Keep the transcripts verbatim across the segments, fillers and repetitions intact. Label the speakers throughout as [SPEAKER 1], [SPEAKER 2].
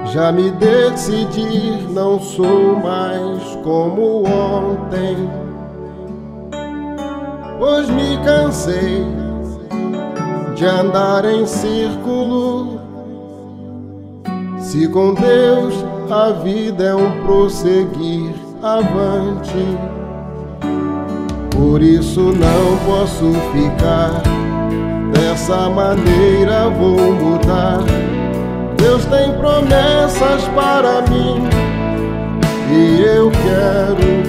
[SPEAKER 1] Já me decidi, não sou mais como ontem, pois me cansei de andar em círculo. Se com Deus a vida é um prosseguir avante, por isso não posso ficar dessa maneira, vou mudar. Deus tem promessas para mim e eu quero,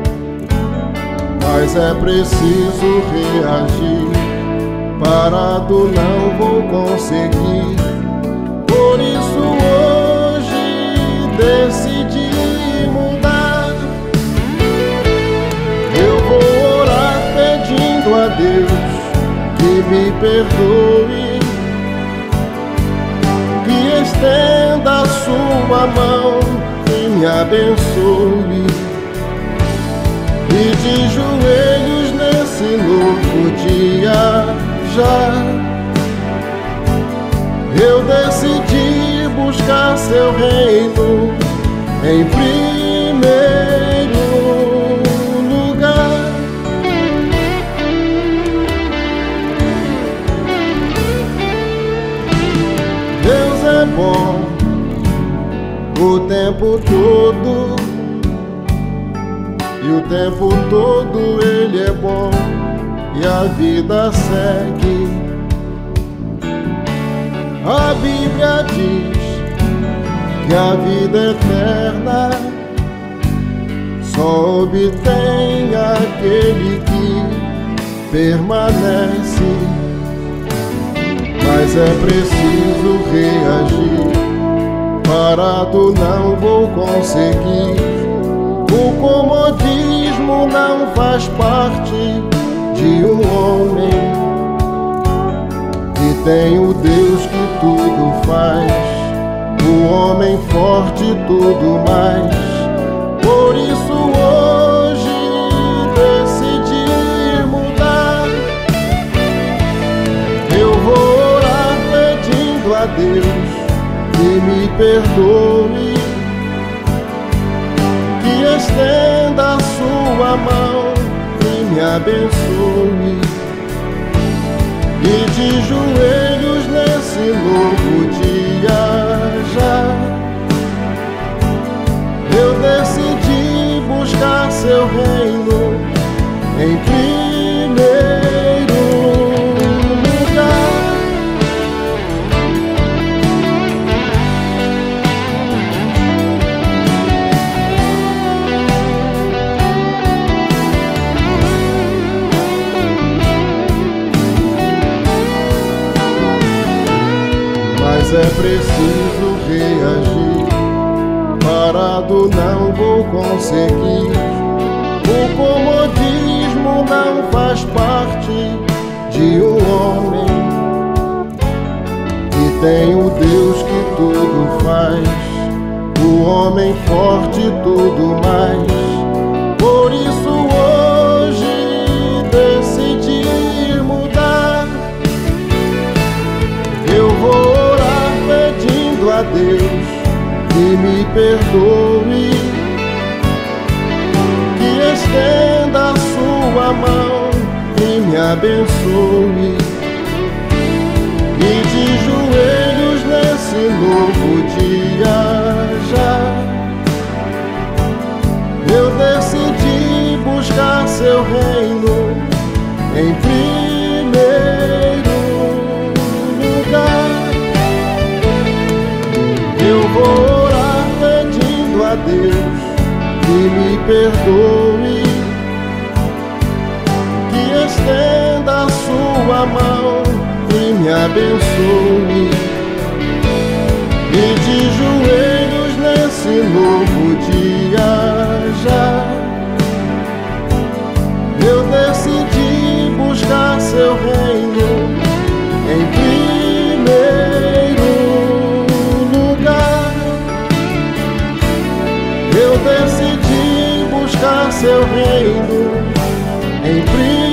[SPEAKER 1] mas é preciso reagir. Parado não vou conseguir, por isso hoje decidi mudar. Eu vou orar pedindo a Deus que me perdoe, que estenda a sua mão e me abençoe. E de joelhos nesse novo dia já eu decidi buscar seu reino em primeiro lugar. Deus é bom o tempo todo, e o tempo todo Ele é bom, e a vida segue. A Bíblia diz que a vida eterna só obtém aquele que permanece. Mas é preciso reagir, parado não vou conseguir. O comodismo não faz parte de um homem que tem o Deus que tudo faz, o homem forte e tudo mais. Por isso hoje decidi mudar. Eu vou orar pedindo a Deus que me perdoe, que estenda a sua mão e me abençoe. E de joelhos nesse novo dia já eu decidi buscar seu reino em primeiro lugar. Mas é preciso reagir, parado não vou conseguir. O comodismo não faz parte de um homem que tem o Deus que tudo faz, o homem forte e tudo mais. Por isso hoje decidi mudar. Eu vou pedindo a Deus que me perdoe, que estenda a sua mão e me abençoe. E de joelhos nesse novo dia já eu decidi buscar seu reino em primeiro lugar. Eu vou orar pedindo a Deus que me perdoe, que estenda a sua mão e me abençoe. E de joelhos nesse novo dia já eu decidi buscar seu reino em primeiro lugar. Eu decidi buscar seu reino em primeiro